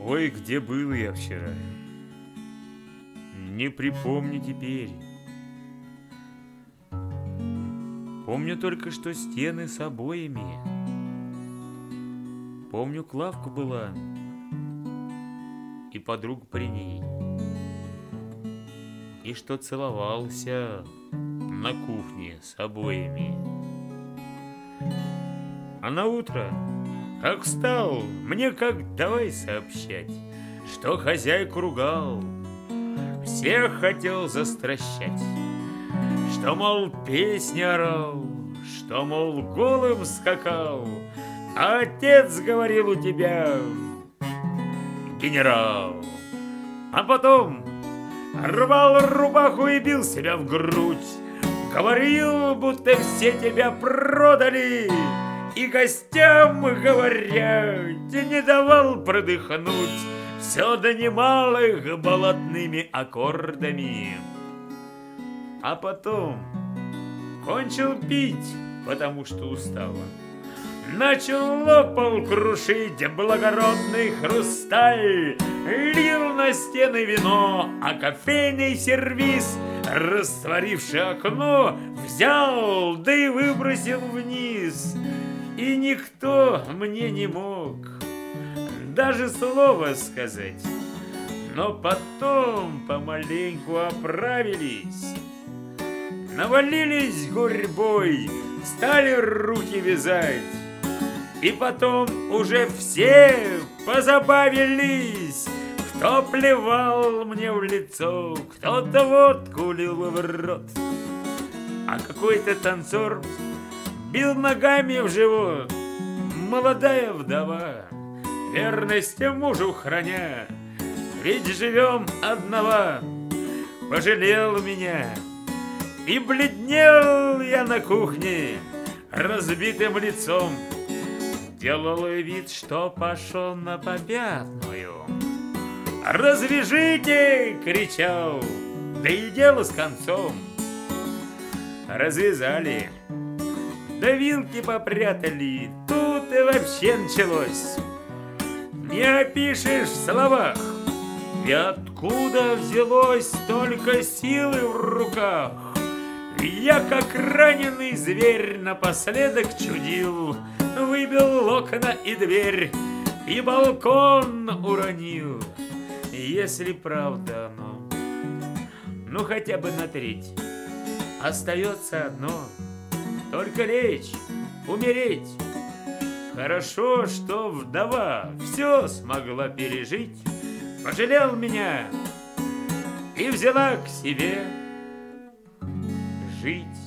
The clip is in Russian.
Ой, где был я вчера? Не припомню теперь. Помню только, что стены с обоями. Помню, Клавка была и подруга при ней. И что целовался на кухне с обоями. А на утро, как встал, мне как давай сообщать, что хозяйку ругал, всех хотел застращать, что, мол, песни орал, что, мол, голым скакал, а отец говорил у тебя генерал. А потом рвал рубаху и бил себя в грудь, говорил, будто все тебя продали, и гостям, говорят, не давал продыхнуть, все донимал их болотными аккордами. А потом кончил пить, потому что устала. Начал лопал крушить благородный хрусталь, лил на стены вино, а кофейный сервиз, растворивший окно, взял, да и выбросил вниз. И никто мне не мог даже слова сказать. Но потом помаленьку оправились, навалились гурьбой, стали руки вязать. И потом уже все позабавились. Кто плевал мне в лицо, кто-то водку лил в рот, а какой-то танцор бил ногами в живот. Молодая вдова, верность мужу храня, ведь живем одного, пожалел меня. И бледнел я на кухне разбитым лицом, делал вид, что пошел на попятную. «Развяжите!» — кричал, да и дело с концом. Развязали, да вилки попрятали, тут и вообще началось. Не опишешь в словах, и откуда взялось столько силы в руках. Я, как раненый зверь, напоследок чудил, выбил окна и дверь, и балкон уронил. Если правда оно, ну хотя бы на треть, остается одно — только лечь, умереть. Хорошо, что вдова все смогла пережить, пожалел меня и взяла к себе жить.